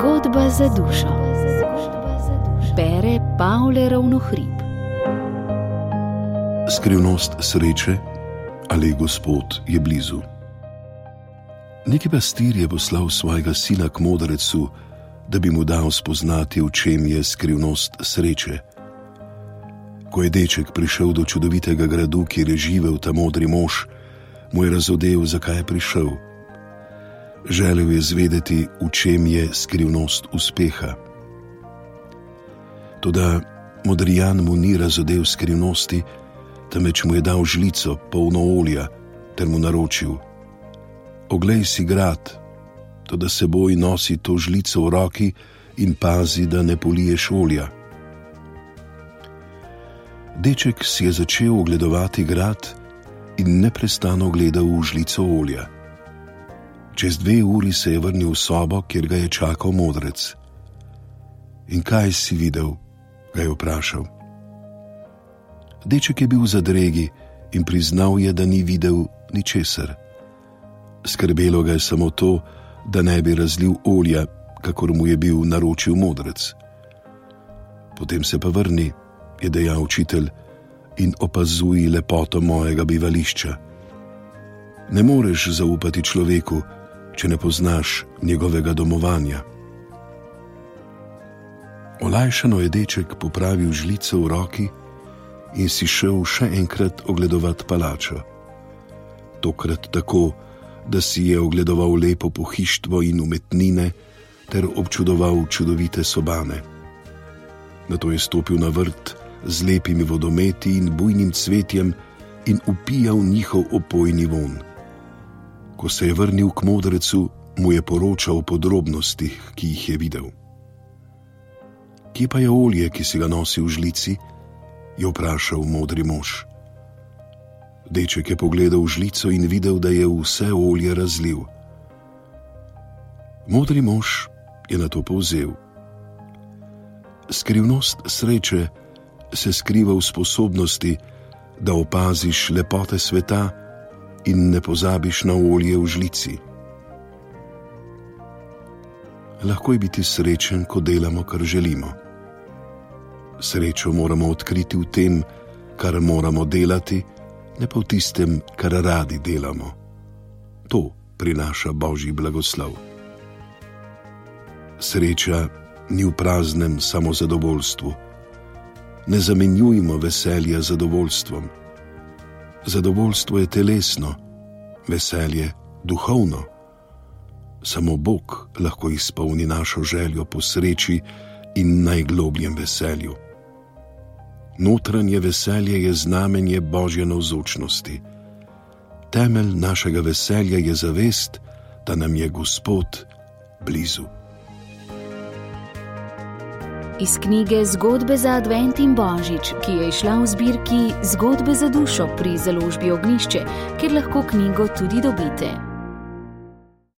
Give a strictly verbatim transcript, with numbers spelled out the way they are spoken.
Zgodba za dušo. Bere Pavle Ravnohrib. Skrivnost sreče ali Gospod je blizu. Neki pastir je poslal svojega sina k modrecu, da bi mu dal spoznati, v čem je skrivnost sreče. Ko je deček prišel do čudovitega gradu, kjer je živel ta modri mož, mu je razodel, zakaj je prišel. Želel je zvedeti, v čem je skrivnost uspeha. Toda modrijan mu ni razodel skrivnosti, temveč mu je dal žlico, polno olja, ter mu naročil: oglej si grad, toda seboj nosi to žlico v roki in pazi, da ne poliješ olja. Deček si je začel ogledovati grad in neprestano gledal v žlico olja. Čez dve uri se je vrnil v sobo, kjer ga je čakal modrec. In kaj si videl? Ga je vprašal. Deček je bil v zadregi in priznal je, da ni videl ničesar. Skrbelo ga je samo to, da ne bi razlil olja, kakor mu je bil naročil modrec. Potem se pa vrni, je dejal učitelj, in opazuj lepoto mojega bivališča. Ne moreš zaupati človeku, če ne poznaš njegovega domovanja. Olajšano je deček popravil žlico v roki in si šel še enkrat ogledovat palačo. Tokrat tako, da si je ogledoval lepo pohištvo in umetnine ter občudoval čudovite sobane. Nato je stopil na vrt z lepimi vodometi in bujnim cvetjem in upijal njihov opojni vonj. Ko se je vrnil k modrecu, mu je poročal o podrobnostih, ki jih je videl. Kje pa je olje, ki si ga nosil v žlici? Je vprašal modri mož. Deček je pogledal v žlico in videl, da je vse olje razlil. Modri mož je nato povzel: skrivnost sreče se skriva v sposobnosti, da opaziš lepote sveta in ne pozabiš na olje v žlici. Lahko je biti srečen, ko delamo, kar želimo. Srečo moramo odkriti v tem, kar moramo delati, ne pa v tistem, kar radi delamo. To prinaša Božji blagoslov. Sreča ni v praznem samozadovoljstvu. Ne zamenjujmo veselja z zadovoljstvom. Zadovoljstvo je telesno, veselje duhovno. Samo Bog lahko izpolni našo željo po sreči in najglobljem veselju. Notranje veselje je znamenje Božje navzočnosti. Temelj našega veselja je zavest, da nam je Gospod blizu. Iz knjige Zgodbe za advent in božič, ki je izšla v zbirki Zgodbe za dušo pri založbi Ognjišče, kjer lahko knjigo tudi dobite.